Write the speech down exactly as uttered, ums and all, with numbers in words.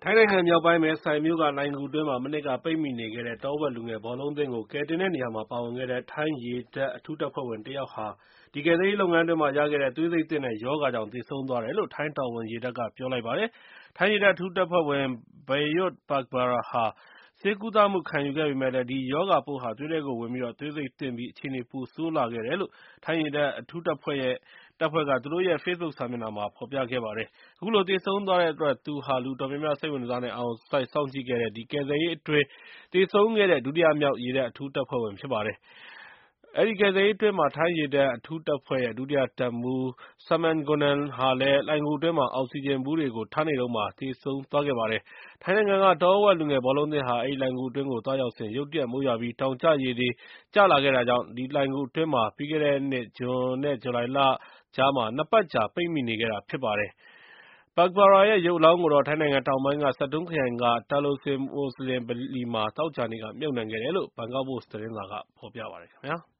ထိုင်းနိုင်ငံမြောက်ပိုင်း မဲဆိုင်မြို့က လှိုဏ်ဂူအတွင်းမှာ မနှစ်က ပိတ်မိနေခဲ့တဲ့ တောဝက်လူငယ် ဘောလုံးအသင်းကို ကယ်တင်တဲ့နေရာမှာ ပါဝင်ခဲ့တဲ့ ထိုင်းရေတပ် အထူးတပ်ဖွဲ့ဝင်တယောက်ဟာ ဒီကယ်ဆယ်ရေးလုပ်ငန်းအတွင်းမှာ ရခဲ့တဲ့ သွေးဆိတ်သင့်တဲ့ ရောဂါကြောင့် သေဆုံးသွားတယ်လို့ ထိုင်းတော်ဝင်ရေတပ်က ပြောလိုက်ပါတယ်။ ထိုင်းရေတပ် အထူးတပ်ဖွဲ့ဝင် Payut Pagbaran ဟာ ဆေးကုသမှု ခံယူခဲ့ပေမယ့်လည်း ဒီရောဂါပိုးဟာ သွေးထဲကိုဝင်ပြီး သွေးဆိတ်သင့်ပြီး အခြေအနေ ပိုဆိုးလာခဲ့တယ်လို့ ထိုင်းရေတပ် အထူးတပ်ဖွဲ့က သူတို့ရဲ့ ဖေ့စ်ဘုတ်စာမျက်နှာမှာ ဖော်ပြခဲ့ပါတယ်။ အခုလို သေဆုံးသွားတဲ့အတွက် သူဟာ လူအတော်များများ စိတ်ဝင်တစားနဲ့ အာရုံစိုက် စောင့်ကြည့်ခဲ့တဲ့ ဒီကယ်ဆယ်ရေးအတွင်း သေဆုံးခဲ့တဲ့ ဒုတိယမြောက် ရေတပ် အထူးတပ်ဖွဲ့ဝင် ဖြစ်ပါတယ်။ အဲဒီကယ်ဆယ်ရေးအတွင်း ထိုင်းရေတပ် အထူးတပ်ဖွဲ့ရဲ့ ဒုတိယတပ်မှူး Samangonan ဟာလည်း လှိုဏ်ဂူအတွင်းမှာ အောက်ဆီဂျင်ဗူးတွေကို ထားနေတုန်းမှာ သေဆုံးသွားခဲ့ပါတယ်။ ထိုင်းနိုင်ငံက တောဝက်လူငယ် ဘောလုံးအသင်းဟာ အဲဒီလှိုဏ်ဂူအတွင်းကို သွားရောက်စဉ် ရုတ်တရက် မိုးရွာပြီး တောင်ကျရေတွေ ကျလာခဲ့တာကြောင့် လှိုဏ်ဂူအတွင်းမှာ ပြီးခဲ့တဲ့နှစ် ဇွန်နဲ့ ဇူလိုင်လကြား နှစ်ပတ်ကြာ ပိတ်မိနေခဲ့တာ ဖြစ်ပါတယ်။ Pagbaran ရဲ့ ရုပ်အလောင်းကိုတော့ ထိုင်းနိုင်ငံတောင်ပိုင်းက Satun ခရိုင်က Talosin မွတ်စလင်ဗလီမှာ သောကြာနေ့က မြှုပ်နှံခဲ့တယ်လို့ ဘန်ကောက်ပို့စ် သတင်းစာက ဖော်ပြပါတယ်ခင်ဗျာ။